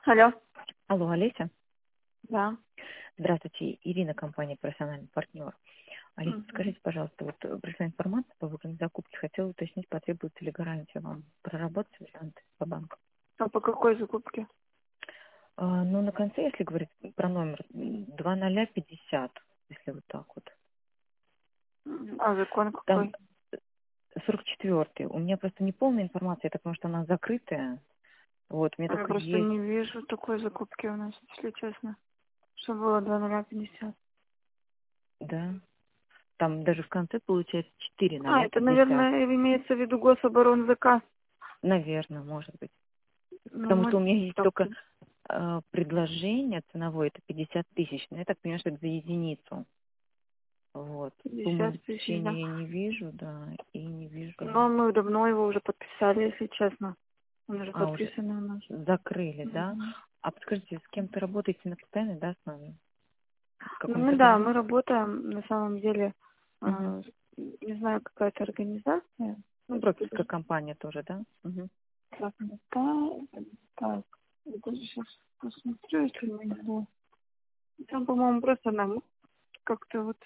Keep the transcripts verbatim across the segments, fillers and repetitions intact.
Алло. Алло, Олеся. Да. Здравствуйте, Ирина, компания «Профессиональный партнер». Олеся, Мгм. скажите, пожалуйста, вот э, пришла информация по выгодной закупке. Хотела уточнить, потребуется ли гарантия вам проработать варианты по банку. А по какой закупке? А, ну, на конце, если говорить про номер, два ноль пятьдесят, если вот так вот. М, А закон Там какой? сорок четвёртый. У меня просто не полная информация, это потому что она закрытая. Вот, у меня Я только просто есть, не вижу такой закупки у нас, если честно. Что было два ноль пятьдесят. да. Там даже в конце получается четыре А, ноль это, пятьдесят. наверное, имеется в виду гособоронзаказ. Наверное, может быть. Ну, Потому что у мы меня есть так, только э, предложение ценовое, это пятьдесят тысяч. Но я так понимаю, что это за единицу. Вот. Суммы пятьдесят тысяч, да. обеспечения я не вижу, да, и не вижу. Но мы давно его уже подписали, если честно. Он уже А, уже подписан у нас. закрыли, да? Мгм. А подскажите, с кем-то работаете на постоянной, да, основе? В Ну, мы, каком-то да, мы банке? работаем, на самом деле, Угу. а, не знаю, какая-то организация. Ну, брокерская компания тоже, да? Угу. Так, да, так, я даже сейчас посмотрю, если найду. Там, по-моему, просто нам как-то вот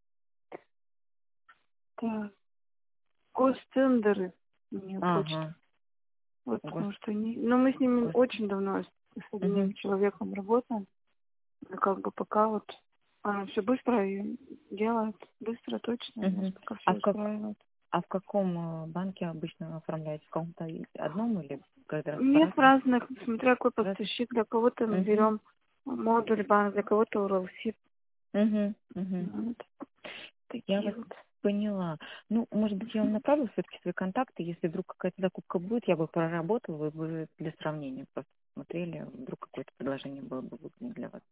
так, гостендеры мне почта. Ага. Вот Гос... потому что они... Но мы с ними Гос... очень давно с, с Угу. одним человеком работаем. И как бы пока вот она все быстро и делает, быстро, точно, и нас Угу. пока А все в как устраивает. а в каком э, банке обычно оформляете? В каком-то одном или каждый раз Нет по-разному? разных, смотря какой Разных? поставщик, для кого-то мы Угу. берем модуль банк, для кого-то уралсиб. Угу. Угу. Вот. Я Такие вас вот. поняла. Ну, может быть, я вам направлю все-таки свои контакты. Если вдруг какая-то закупка будет, я бы проработала, вы бы для сравнения просто смотрели, вдруг какое-то предложение было бы выгодно для вас.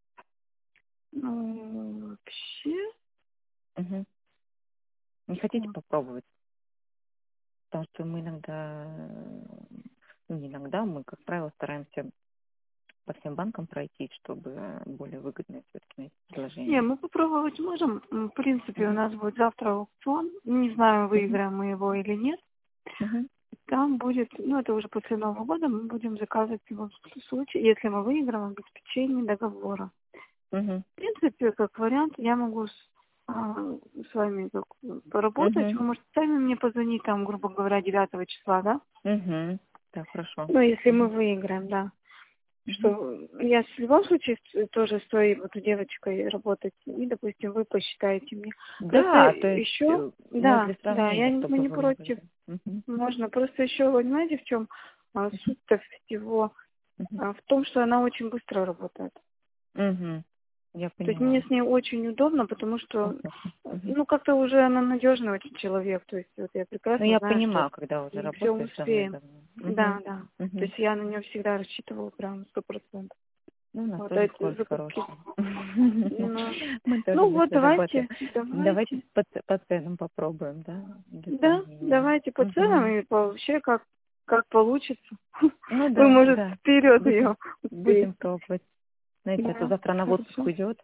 Ну, вообще, Угу. Не хотите вот. попробовать? Потому что мы иногда, э, ну, не иногда, мы, как правило, стараемся по всем банкам пройти, чтобы более выгодное все-таки найти Не, предложение. мы попробовать можем. М, В принципе, у Угу. нас будет завтра аукцион. Не знаю, Угу. выиграем мы его или нет. Угу. Там будет, ну, это уже после Нового года, мы будем заказывать в любом случае, если мы выиграем, обеспечение договора. Угу. В принципе, как вариант, я могу с, а, с вами как, поработать. Угу. Вы можете сами мне позвонить, там, грубо говоря, девятого числа, да? Угу. Так, хорошо. Ну, если мы Угу. выиграем, да. Угу. Что я в любом случае с- тоже с той вот девочкой работать, и, допустим, вы посчитаете мне. Просто Да, то есть, еще, э, ну, да, для да, я, сравнения, не- мы чтобы не вы против, могли. Мгм. можно. Просто еще, вы понимаете, в чем а, суть-то всего? Мгм. А, в том, что она очень быстро работает. Мгм. Я То есть мне поняла. с ней очень удобно, потому что, Комфортно. э, Мгм. ну, как-то уже она надежный очень человек. То есть вот я Ну, прекрасно я знаю, что понимаю, когда уже мы все работаешь давно и успеем. давно. Да, Мгм. да. То Мгм. есть я на нее всегда рассчитывала прям сто процентов. Ну, у нас Вот, а тоже эти скорость закупки. хорошая. Ну, Мы тоже ну вот, быстро работаем. давайте, Давайте давайте. по, ц- по ценам попробуем, да, для Да, сравнения. давайте по ценам Мгм. и по- вообще как, как получится. Ну Вы, да, может, да. вперед Будем, ее будем успеете. пробовать. Знаете, а то Да, завтра она в отпуск хорошо. уйдет,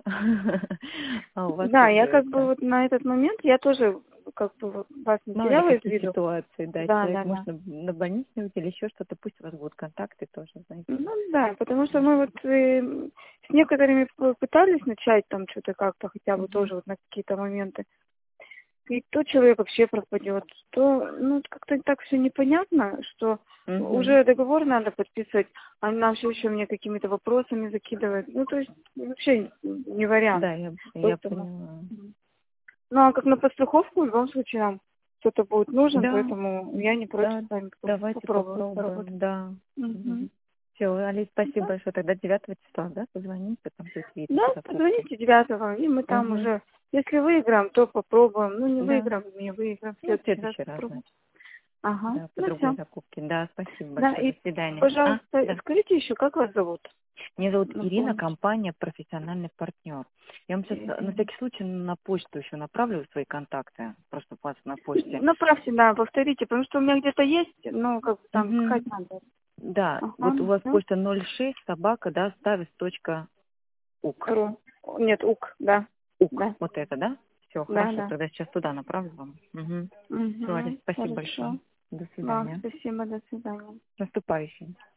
а у вас Да, как я бы как бы это... вот на этот момент, я тоже как бы вот вас не Мало ли теряла из какие виду. ситуации, да, Да, человек да, может да. на, на больничный или еще что-то, пусть у вас будут контакты тоже, знаете. Ну да, потому что Может мы быть. вот э, с некоторыми п- пытались начать там что-то как-то, хотя бы Мгм. тоже вот на какие-то моменты. И то человек вообще пропадет, то, ну, как-то так все непонятно, что Мгм. уже договор надо подписывать, а нам все еще мне какими-то вопросами закидывают. Ну, то есть вообще не вариант. Да, я, я Поэтому, поняла. м. ну, а как на подстраховку, в любом случае нам кто-то будет нужен, Да, поэтому я не против да, с вами поп- давайте попробовать поработать. попробуем, да. Мгм. Все, Алис, спасибо Да, большое. Тогда девятого числа, да, позвоните, там будет видно да, по закупке. позвоните девятого, и мы там Угу. уже, если выиграем, то попробуем. Ну, не Да, выиграем, не выиграем, в ну, в следующий раз следующий раз, попробуем. значит. Ага, Да, по ну другой все. закупке. Да, спасибо Да, большое. и, До свидания. А, пожалуйста, да. скажите еще, как вас зовут? Меня зовут Ирина, Напомните. компания «Профессиональный партнер». Я вам сейчас на Ирина. всякий случай на почту еще направлю свои контакты, просто у вас на почте. Направьте, да, повторите, потому что у меня где-то есть, ну, как бы там Угу. искать надо. Да, вот у Ага, вас ну, почта ноль шесть собака, да, ставис точка ук. ру. Нет, УК, да, Ук, да, вот это, да? Все, да, хорошо, да. тогда сейчас туда направлю вам. Угу. Все, Алис, Угу, спасибо большое. хорошо. До Вам свидания. спасибо, до свидания. С наступающим.